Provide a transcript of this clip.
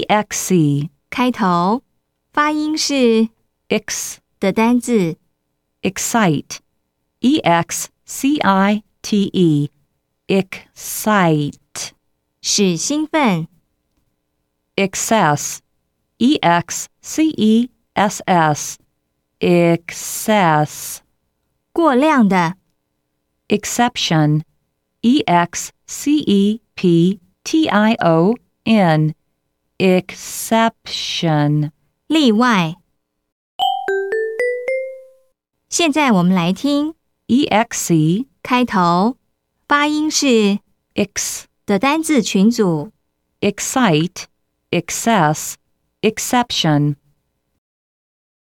EXC 开头，发音是 X 的单字 excite EXCITE excite 使兴奋 excess EXCESS excess 过量的 exception EXCEPTION exception 例外。现在我们来听 EXC 开头，发音是 X 的单字群组 excite excess exception